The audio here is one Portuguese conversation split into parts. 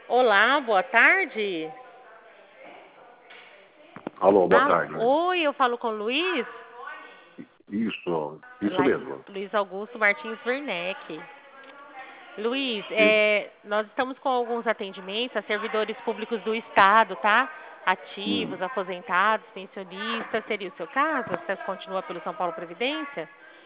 Olá, boa tarde. Alô, boa tarde. Oi, eu falo com o Luiz. Isso Lá, mesmo. Luiz Augusto Martins Werneck. Luiz, E- nós estamos com alguns atendimentos a servidores públicos do Estado, tá? Ativos, hum. aposentados, pensionistas. Seria o seu caso? Você continua pelo São Paulo Previdência?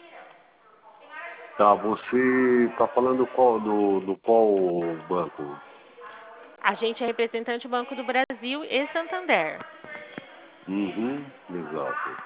Tá, você está falando do qual banco? A gente é representante do Banco do Brasil e Santander. Uhum, exato.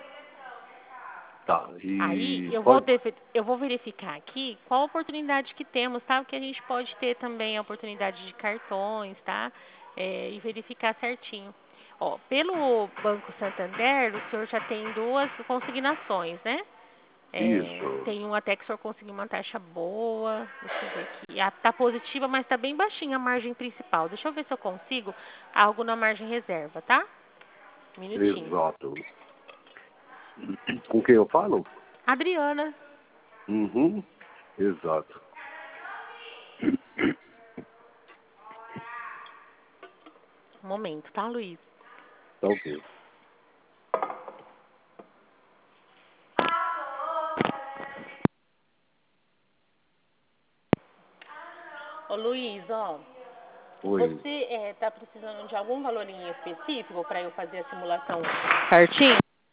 Tá, Aí e eu pode. vou verificar aqui qual oportunidade que temos, tá? Porque a gente pode ter também a oportunidade de cartões, tá? E verificar certinho. Ó, pelo Banco Santander, o senhor já tem duas consignações, né? Isso. Tem um até que o senhor conseguiu uma taxa boa. Deixa eu ver aqui. Tá positiva, mas tá bem baixinha a margem principal. Deixa eu ver se eu consigo algo na margem reserva, tá? Um minutinho. Exato. Com quem eu falo? Adriana. Uhum, exato. Um momento, tá, Luiz? Tá ok. Ô Luiz, ó, Oi. você tá precisando de algum valor em específico para eu fazer a simulação certinho?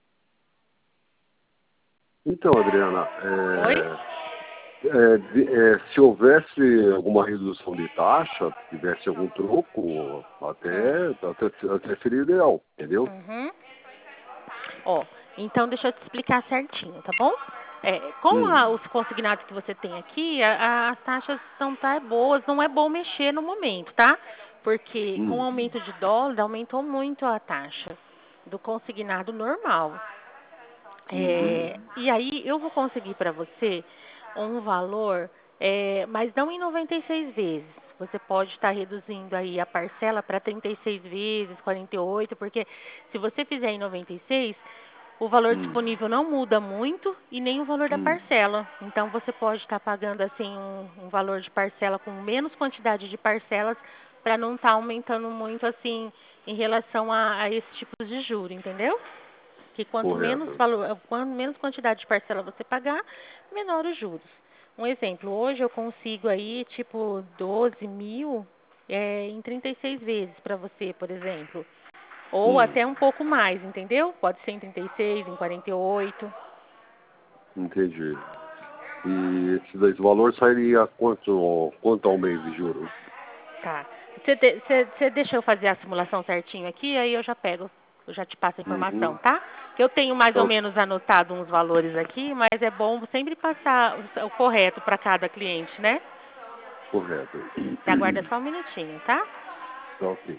Então, Adriana, Oi? se houvesse alguma redução de taxa, tivesse algum troco, até seria ideal, entendeu? Uhum. Ó, então deixa eu te explicar certinho, tá bom? Com Hum, os consignados que você tem aqui, as taxas são tá boas, não é bom mexer no momento, tá? Porque com o hum, aumento de dólar, aumentou muito a taxa do consignado normal. uhum, E aí eu vou conseguir para você um valor, mas não em 96 vezes. Você pode estar reduzindo aí a parcela para 36 vezes, 48, porque se você fizer em 96, o valor hum, disponível não muda muito e nem o valor da hum, parcela. Então você pode estar pagando assim um valor de parcela com menos quantidade de parcelas para não estar aumentando muito assim em relação a esses tipos de juros, entendeu? Que quanto menos correto. valor, quanto menos quantidade de parcela você pagar, menor os juros. Um exemplo, hoje eu consigo aí tipo 12 mil em 36 vezes para você, por exemplo. Ou Hum, até um pouco mais, entendeu? Pode ser em 36, em 48. entendi. E esse valor sairia quanto ao mês de juros? Tá. Você deixa eu fazer a simulação certinho aqui, aí eu já te passo a informação, Uhum, tá? Que eu tenho mais tá ou ok, menos anotado uns valores aqui, mas é bom sempre passar o correto para cada cliente, né? correto. Você aguarda só um minutinho, tá? Tá ok.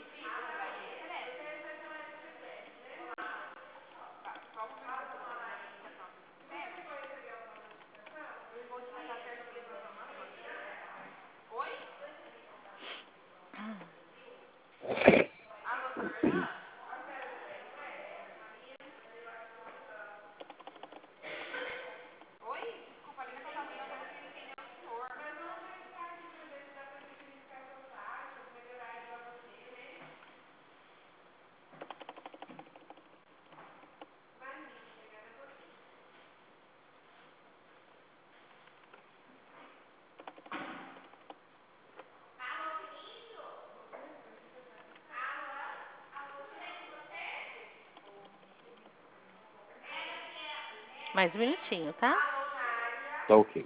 Mais um minutinho, tá? Tá ok.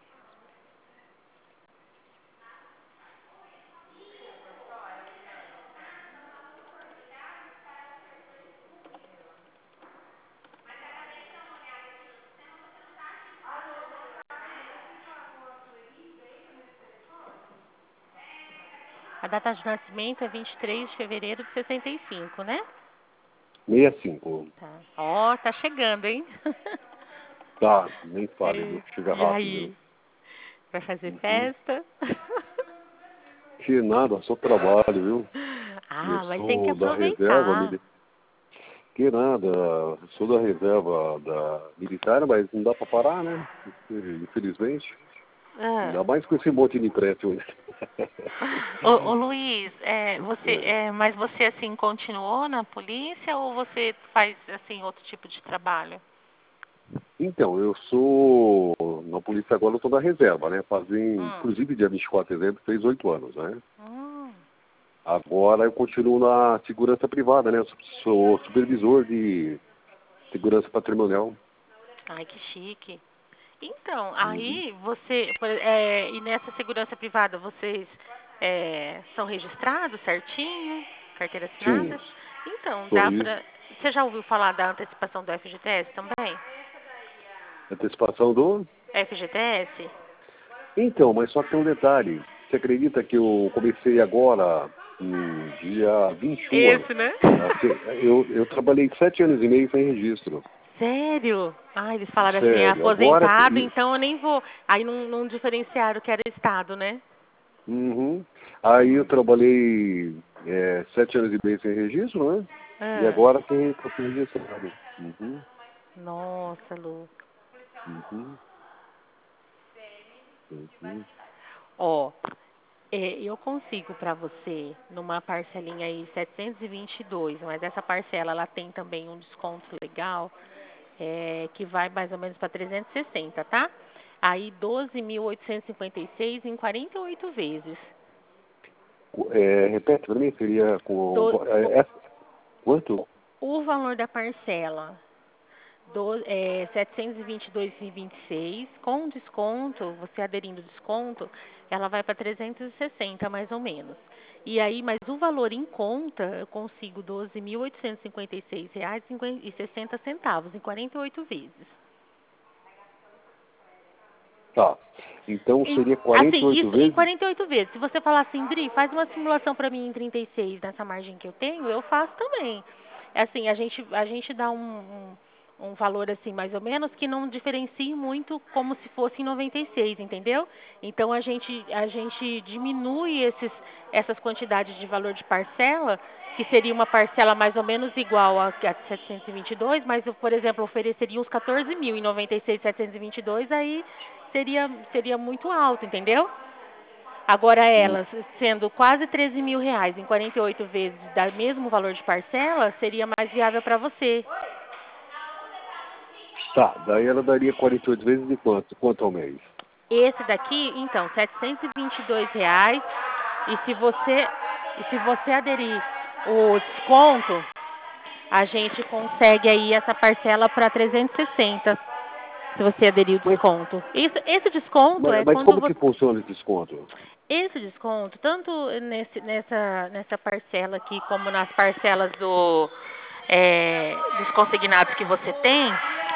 A data de nascimento é 23 de fevereiro de 65, né? 65. Tá. Ó, tá chegando, hein? Tá, nem fale, viu? Chega E rápido. aí? Vai fazer Uhum. festa? Que nada, só trabalho, viu? Eu Ah, mas tem que sou da reserva aproveitar. militar. Que nada, sou da reserva da militar, mas não dá pra parar, né? Infelizmente. Ah, Ainda mais com esse monte de empréstimo. Ô Luiz, É. mas você assim continuou na polícia ou você faz assim outro tipo de trabalho? Então, eu sou na polícia agora, eu estou na reserva, né? Fazem, Hum, inclusive dia 24 de dezembro, fez 8 anos, né? hum, Agora eu continuo na segurança privada, né? Eu sou supervisor de segurança patrimonial. ai que chique. Então, Uhum. aí e nessa segurança privada vocês são registrados certinho, carteira Sim, assinada? Então, dá sorriso. pra. Você já ouviu falar da antecipação do FGTS também? Antecipação do... FGTS? Então, mas só que tem um detalhe. Você acredita que eu comecei agora, no dia 21? Esse, né? Eu trabalhei 7 anos e meio sem registro. Sério? Ah, eles falaram assim, é Sério. Agora... aposentado, então eu nem vou. Aí não diferenciaram que era Estado, né? Uhum. Aí eu Hum. trabalhei 7 anos e meio sem registro, né? E Ah, agora que eu fui registrado. Uhum. nossa, Lu. Uhum. Uhum. Ó, eu consigo para você numa parcelinha aí 722, mas essa parcela ela tem também um desconto legal, que vai mais ou menos para 360, tá? Aí 12.856 em 48 vezes. Repete para mim, seria com... Do, quanto? o valor da parcela 722,26 com desconto, você aderindo desconto, ela vai para 360 mais ou menos. E aí, mas o valor em conta, eu consigo R$ 12.856,60 em 48 vezes. Tá. Então seria Assim, 48 isso em vezes? 48 vezes. Se você falar assim, Dri, faz uma simulação para mim em 36 nessa margem que eu tenho, eu faço também. É assim, a gente dá um valor assim, mais ou menos, que não diferencie muito como se fosse em 96, entendeu? Então a gente diminui essas quantidades de valor de parcela, que seria uma parcela mais ou menos igual a 722, mas eu, por exemplo, ofereceria uns 14 mil em 96, 722, aí seria muito alto, entendeu? Agora Hum. elas, sendo quase 13 mil reais em 48 vezes, dá mesmo valor de parcela, seria mais viável para você. Tá, daí ela daria 48 vezes de quanto? Quanto ao mês? Esse daqui, então, R$ 722, e se você aderir o desconto, a gente consegue aí essa parcela para 360, se você aderir o Mas, desconto. Esse desconto é mas quando como você. que funciona esse desconto? Esse desconto, tanto nessa parcela aqui, como nas parcelas dos consignados que você tem,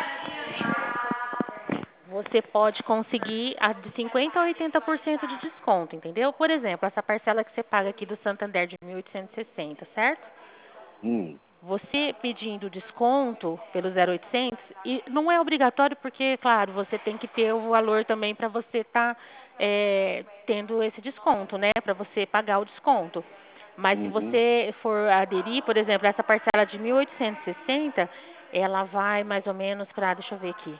você pode conseguir de 50% a 80% de desconto, entendeu? Por exemplo, essa parcela que você paga aqui do Santander de 1.860, certo? Hum. Você pedindo desconto pelo 0800, e não é obrigatório porque, claro, você tem que ter o valor também para você estar tendo esse desconto, né? Para você pagar o desconto. Mas se Uhum. você for aderir, por exemplo, essa parcela de 1.860, ela vai mais ou menos para, deixa eu ver aqui,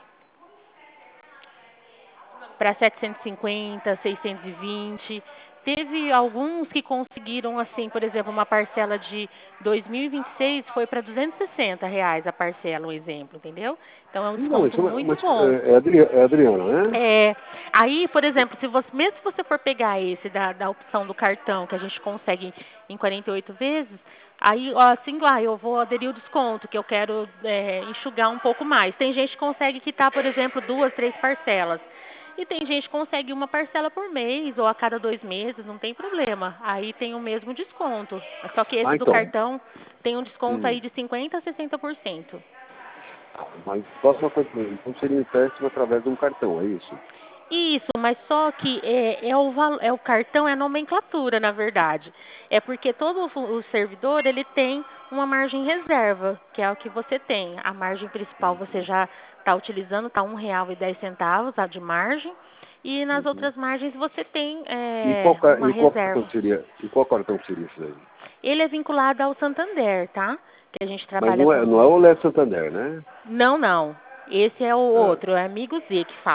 para 750, 620. Teve alguns que conseguiram, assim, por exemplo, uma parcela de 2026 foi para R$ 260 a parcela, um exemplo, entendeu? Então é um Não, desconto isso, muito mas bom. É Adriana, né? É, aí, por exemplo, mesmo se você for pegar esse da opção do cartão, que a gente consegue em 48 vezes, aí, ó, assim, eu vou aderir o desconto, que eu quero enxugar um pouco mais. Tem gente que consegue quitar, por exemplo, 2, 3 parcelas. E tem gente que consegue uma parcela por mês ou a cada 2 meses, não tem problema. Aí tem o mesmo desconto. Só que esse Ah, do então. cartão tem um desconto Hum. aí de 50% a 60%. Mas próxima coisa, então seria um empréstimo através de um cartão, é isso? Isso, mas só que é o cartão, é a nomenclatura, na verdade. É porque todo o servidor, ele tem uma margem reserva, que é o que você tem. A margem principal você Uhum. já está utilizando, está R$ 1,10 a de margem. E nas Uhum. outras margens você tem E qual, uma e qual cartão reserva. seria? E qual cartão seria isso aí? Ele é vinculado ao Santander, tá? Que a gente Mas trabalha não com. é o Lé Santander, né? Não, não. Esse é o Ah, outro, é Amigo Z que fala.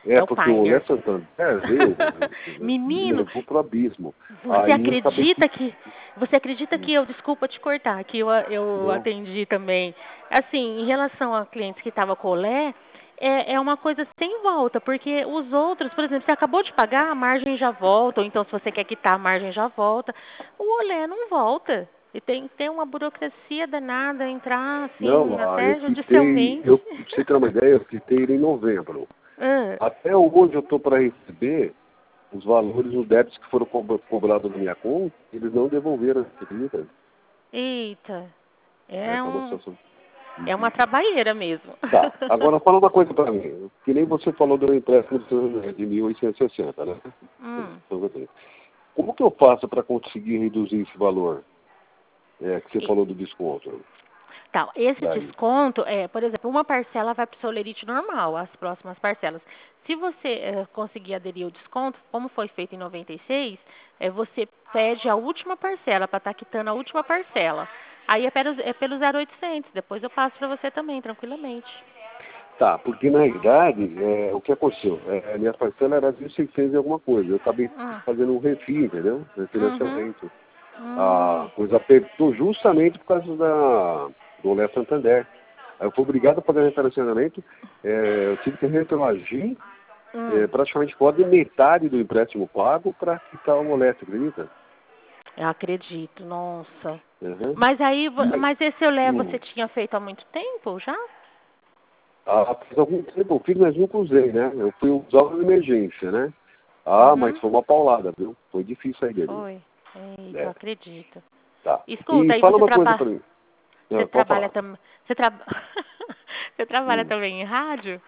É o porque o Olé Pioneer. Santander veio, me Menino, levou pro abismo. você Aí eu acabei acredita que você acredita hum, que eu, desculpa te cortar, que eu não, atendi também. Assim, em relação a clientes que estavam com olé, é uma coisa sem volta, porque os outros, por exemplo, você acabou de pagar, a margem já volta, ou então se você quer quitar, a margem já volta. O olé não volta. E tem que ter uma burocracia danada, entrar assim, não, até judicialmente. pra você ter uma ideia, eu quitei ele em novembro. Ah, Até hoje eu estou para receber os valores, os débitos que foram cobrados na minha conta, eles não devolveram, você acredita? eita, É, tá uma situação é uma difícil. trabalheira mesmo. Tá, agora fala uma coisa para mim, que nem você falou do empréstimo de 1.860, né? Hum. Como que eu faço para conseguir reduzir esse valor que você falou do desconto? Então, esse Daí. desconto, por exemplo, uma parcela vai para o seu lerite normal, as próximas parcelas. Se você conseguir aderir ao desconto, como foi feito em 96, você pede a última parcela para estar quitando a última parcela. Aí é pelo 0800, depois eu passo para você também, tranquilamente. Tá, porque na realidade, o que aconteceu? A minha parcela era 1.600 e alguma coisa. Eu acabei Hum. fazendo um refis, entendeu? Uhum. Refinanciamento. A Hum. coisa apertou justamente por causa do Olé Santander. Aí eu fui obrigado a pagar refinanciamento. Eu tive que retroagir Hum. praticamente quase metade do empréstimo pago para quitar o Olé, você acredita? Eu acredito, nossa. Uhum. Mas aí, E, mas esse olé você hum, tinha feito há muito tempo já? faz algum tempo eu fiz, mas nunca usei, né? Eu fui usar de emergência, né? Mas Uhum. foi uma paulada, viu? Foi difícil sair dele. Foi. Eita, eu É, acredito. tá. Escuta, E aí fala você uma coisa trabalha. pra mim. Você Não, pode trabalha falar. também. Você trabalha Hum. também em rádio?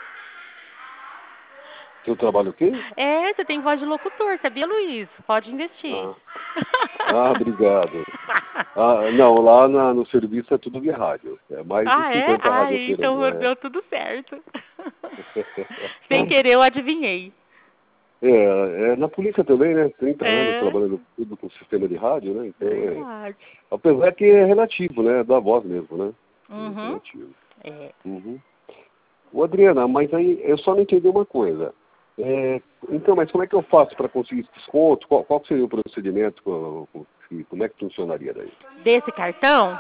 Seu trabalho o quê? Você tem voz de locutor, sabia, Luiz? Pode investir. Ah, obrigado. Não, lá no serviço é tudo via rádio. É mais de Ah, é? 50 Ah, radiooperadores. então deu tudo certo. Sem querer, eu adivinhei. Na polícia também, né? 30 anos É, trabalhando tudo com sistema de rádio, né? Então, verdade. apesar que é relativo, né? Da voz mesmo, né? É Uhum. relativo. É. Uhum. Ô, Adriana, mas aí eu só não entendi uma coisa. Então, mas como é que eu faço para conseguir esse desconto? Qual seria o procedimento? Como é que funcionaria daí? Desse cartão?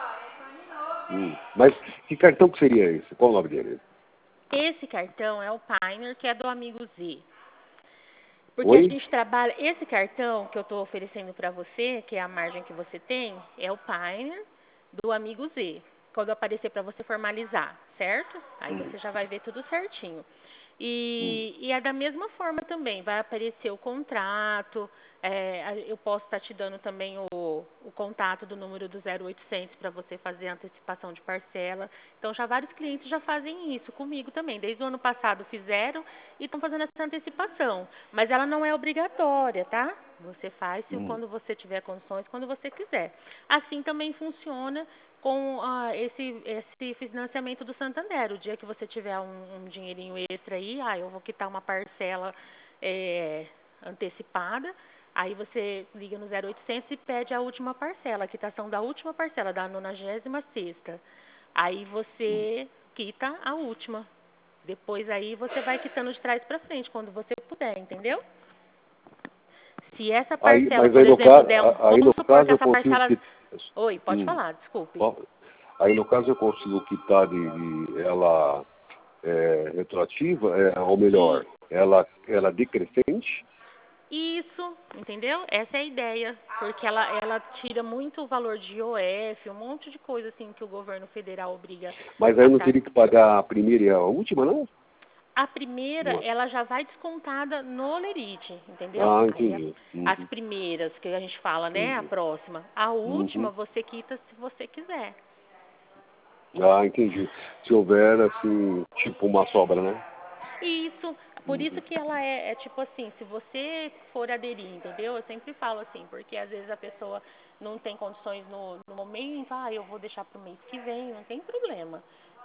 Mas que cartão que seria esse? Qual o nome dele? Esse cartão é o Pioneer, que é do Amigo Z. Porque a Oi? gente trabalha. Esse cartão que eu estou oferecendo para você, que é a margem que você tem, é o Pioneer do Amigo Z. Quando aparecer para você formalizar, certo? Aí Hum, você já vai ver tudo certinho. hum, E é da mesma forma também, vai aparecer o contrato. Eu posso estar te dando também o contato do número do 0800 para você fazer a antecipação de parcela. Então, já vários clientes já fazem isso comigo também. Desde o ano passado fizeram e estão fazendo essa antecipação. Mas ela não é obrigatória, tá? Você faz hum. quando você tiver condições, quando você quiser. Assim também funciona com esse financiamento do Santander. O dia que você tiver um dinheirinho extra aí, eu vou quitar uma parcela antecipada, aí você liga no 0800 e pede a última parcela, a quitação da última parcela, da 96ª. Aí você quita a última. Depois aí você vai quitando de trás para frente, quando você puder, entendeu? Se essa parcela, Mas por aí no exemplo, caso, der um... aí no Vamos supor que caso eu essa consigo parcela... que Oi, pode hum, falar, desculpe. ó, aí no caso eu consigo quitar de ela retroativa, ou E melhor, ela decrescente. isso, entendeu? Essa é a ideia, porque ela tira muito o valor de IOF, um monte de coisa assim que o governo federal obriga Mas aí a eu não estar. teria que pagar a primeira e a última, não? A primeira, Não. ela já vai descontada no lerite, entendeu? Aí Entendi. as Uhum, primeiras que a gente fala, né, a entendi. próxima. A última Uhum. você quita se você quiser. Entendi. Se houver, assim, tipo uma sobra, né? Isso, por isso Uhum. que ela é tipo assim, se você for aderir, entendeu? Eu sempre falo assim, porque às vezes a pessoa não tem condições no momento, eu vou deixar para o mês que vem, não tem problema.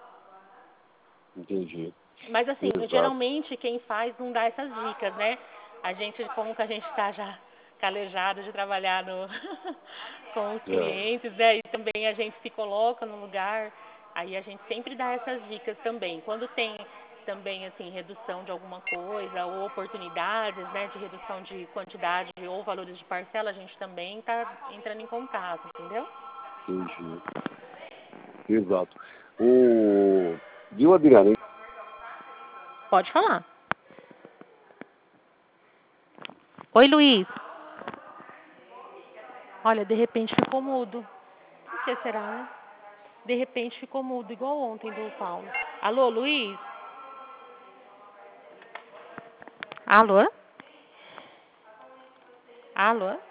Entendi. Mas assim, Exato. geralmente quem faz não dá essas dicas, né? Como que a gente está já calejado de trabalhar com os É. clientes, né? E também a gente se coloca no lugar, aí a gente sempre dá essas dicas também. Quando tem também, assim, redução de alguma coisa, ou oportunidades, né, de redução de quantidade ou valores de parcela, a gente também está entrando em contato, entendeu? Entendi. Exato. Viu, Adriana? Pode falar. Oi, Luiz. Olha, de repente ficou mudo. O que será, né? De repente ficou mudo, igual ontem do Paulo. Alô, Luiz? Alô? Alô?